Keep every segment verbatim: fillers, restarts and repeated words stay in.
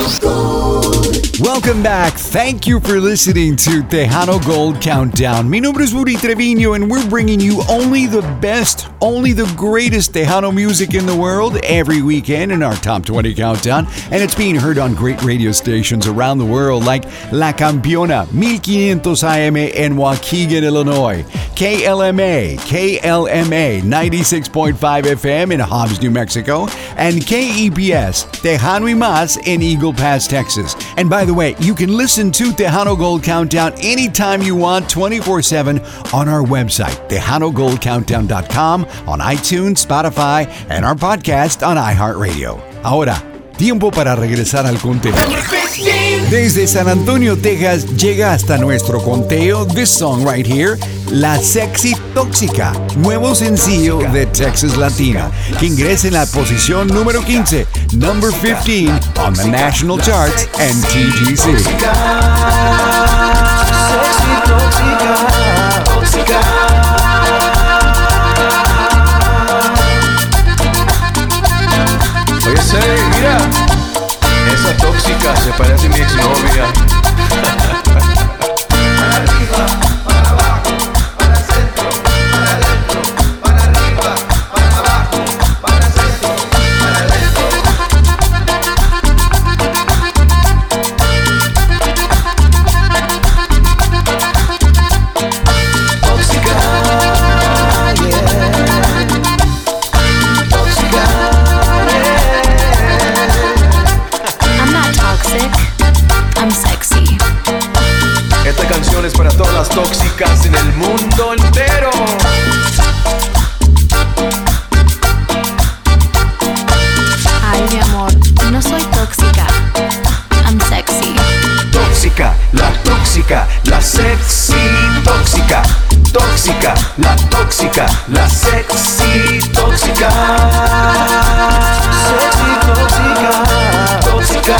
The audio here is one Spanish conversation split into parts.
Welcome back. Thank you for listening to Tejano Gold Countdown. Mi nombre es Rudy Treviño, and we're bringing you only the best, only the greatest Tejano music in the world every weekend in our Top twenty Countdown. And it's being heard on great radio stations around the world like La Campeona, fifteen hundred A M in Waukegan, Illinois, K L M A, K L M A ninety-six point five F M in Hobbs, New Mexico, and K E P S, Tejano y Más in Eagle Pass, Texas. And by the way, you can listen to Tejano Gold Countdown anytime you want, twenty-four seven on our website, tejano gold countdown dot com, on iTunes, Spotify, and our podcast on iHeartRadio. Ahora, tiempo para regresar al conteo. Desde San Antonio, Texas, llega hasta nuestro conteo this song right here, La Sexy Tóxica, nuevo sencillo de Texas Latino, que ingresa en la posición número quince, number fifteen on the national charts and T G C. Tóxica, sexy tóxica, tóxica. Oye, Sari, mira, esa tóxica se parece a mi exnovia. Para arriba, para abajo, para el centro, para adentro, para arriba, para abajo, para el centro, para adentro. Tóxica, yeah. Tóxica, I'm sexy. esta canción es para todas las tóxicas en el mundo entero. Ay, mi amor, no soy tóxica. I'm sexy. Tóxica, la tóxica, la sexy tóxica. Tóxica, la tóxica, la sexy tóxica. Sexy tóxica, tóxica.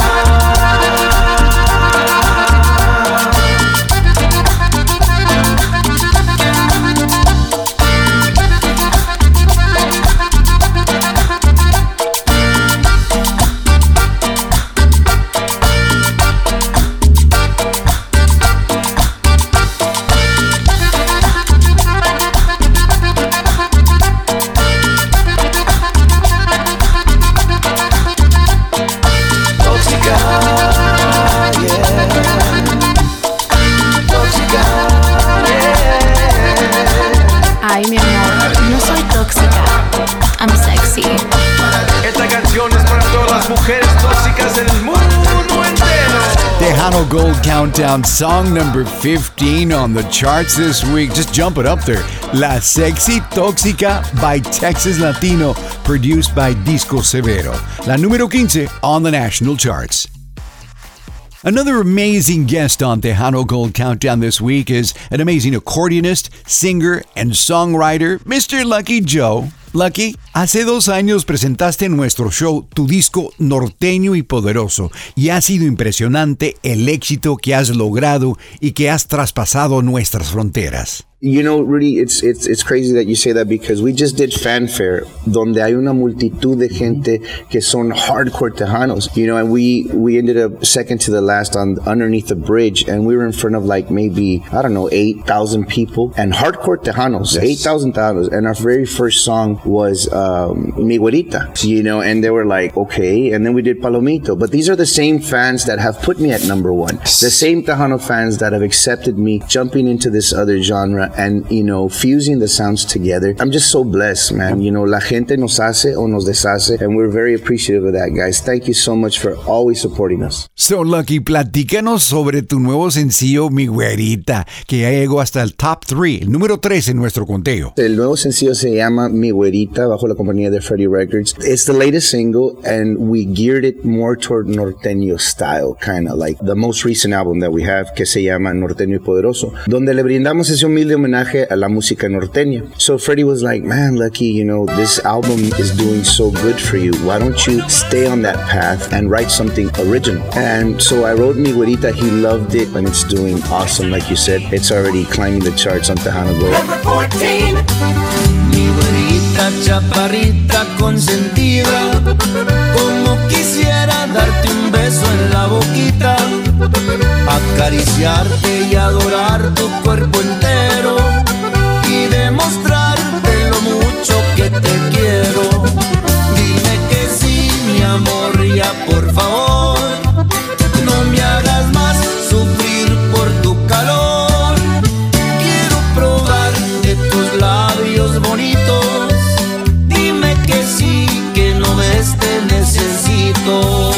Ay, mi amor, no soy tóxica. I'm sexy. Esta canción es para todas las mujeres tóxicas del mundo entero. Tejano Gold Countdown, song number fifteen on the charts this week. Just jump it up there. La Sexy Tóxica by Texas Latino, produced by Disco Severo. La número quince on the national charts. Another amazing guest on Tejano Gold Countdown this week is an amazing accordionist, singer, and songwriter, Mister Lucky Joe. Lucky, hace dos años presentaste en nuestro show tu disco Norteño y Poderoso, y ha sido impresionante el éxito que has logrado y que has traspasado nuestras fronteras. You know, Rudy, it's it's it's crazy that you say that because we just did Fanfare, donde hay una multitud de gente que son hardcore Tejanos, you know, and we we ended up second to the last on underneath the bridge, and we were in front of like maybe I don't know eight thousand people and hardcore Tejanos, yes. eight thousand Tejanos, and our very first song was um, Mi Güerita, you know, and they were like, okay, and then we did Palomito, but these are the same fans that have put me at number one, the same Tejano fans that have accepted me jumping into this other genre. And, you know, fusing the sounds together. I'm just so blessed, man. You know, la gente nos hace o nos deshace, and we're very appreciative of that, guys. Thank you so much for always supporting us. So, Lucky, platícanos sobre tu nuevo sencillo, Mi Güerita, que ya llegó hasta el top three, el número tres en nuestro conteo. El nuevo sencillo se llama Mi Güerita, bajo la compañía de Freddie Records. It's the latest single, and we geared it more toward norteño style, kind of like the most recent album that we have, que se llama Norteño y Poderoso, donde le brindamos ese humilde homenaje a la música norteña. So Freddie was like, man, Lucky, you know, this album is doing so good for you. Why don't you stay on that path and write something original? And so I wrote Mi Güerita. He loved it, and it's doing awesome. Like you said, it's already climbing the charts on Tejano Gold. Number fourteen. Mi güerita chaparrita consentida, como quisiera darte un beso en la acariciarte y adorar tu cuerpo entero y demostrarte lo mucho que te quiero. Dime que sí, mi amor, ya por favor, no me hagas más sufrir por tu calor. Quiero probar de tus labios bonitos. Dime que sí, que no ves te necesito.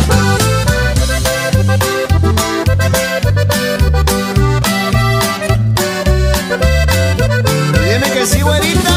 Dime que sí, güerita.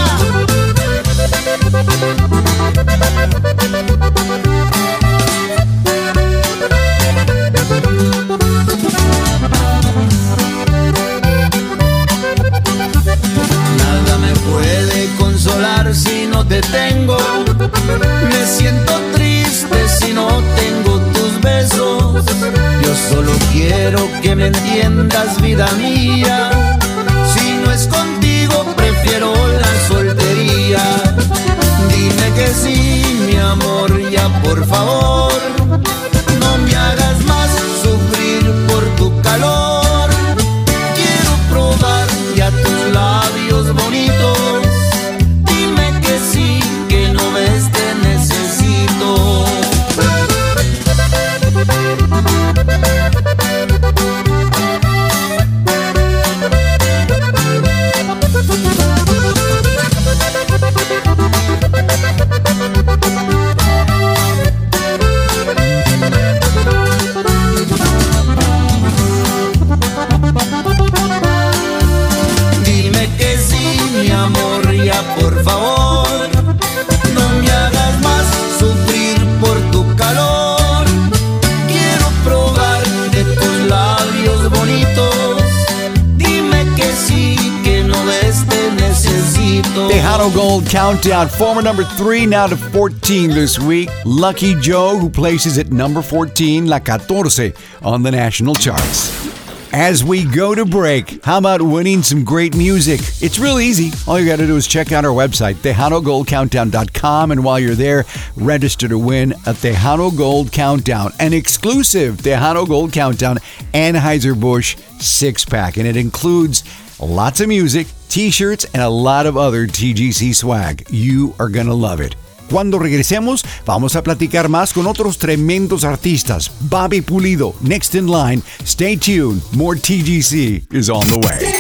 Nada me puede consolar si no te tengo. Me siento triste si no tengo tus besos. Yo solo quiero que me entiendas, vida mía. Si no es contigo, prefiero la soltería. Dime que sí, mi amor, ya por favor, no me hagas más sufrir por tu calor. Quiero probar ya tus labios bonitos. Dime que sí, que no ves te necesito. Dime que sí, mi amor, ya por favor, no me hagas más sufrir por tu calor. Quiero probar de tus labios bonitos. Dime que sí, que no ves te necesito. Tejano Gold Countdown, former number three, now to fourteen this week. Lucky Joe, who places at number fourteen, La catorce on the national charts. As we go to break, how about winning some great music? It's real easy. All you got to do is check out our website, Tejano Gold Countdown dot com, and while you're there, register to win a Tejano Gold Countdown, an exclusive Tejano Gold Countdown Anheuser-Busch six-pack, and it includes lots of music, t-shirts, and a lot of other T G C swag. You are going to love it. Cuando regresemos, vamos a platicar más con otros tremendos artistas. Bobby Pulido, next in line. Stay tuned. More T G C is on the way.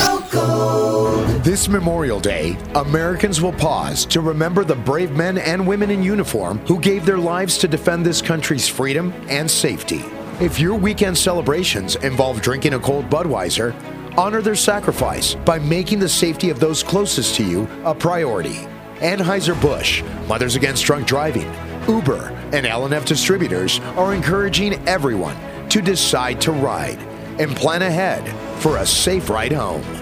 This Memorial Day, Americans will pause to remember the brave men and women in uniform who gave their lives to defend this country's freedom and safety. If your weekend celebrations involve drinking a cold Budweiser, honor their sacrifice by making the safety of those closest to you a priority. Anheuser-Busch, Mothers Against Drunk Driving, Uber, and L and F Distributors are encouraging everyone to decide to ride and plan ahead for a safe ride home.